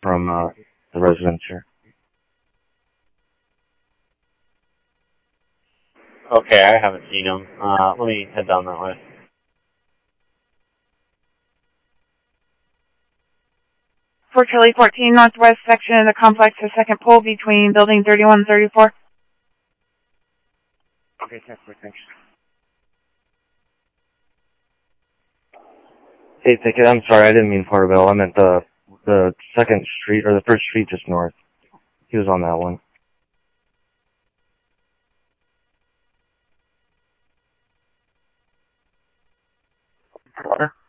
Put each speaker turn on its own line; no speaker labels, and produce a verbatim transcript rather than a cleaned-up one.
from uh, the residence here.
Okay, I haven't seen him. Uh, let me head down that way.
For Charlie fourteen, northwest section of the complex, the second pole between building thirty-one and thirty-four.
Okay, thanks. Hey, ticket, I'm sorry, I didn't mean Porterville. I meant the the second street, or the first street just north. He was on that one. Water?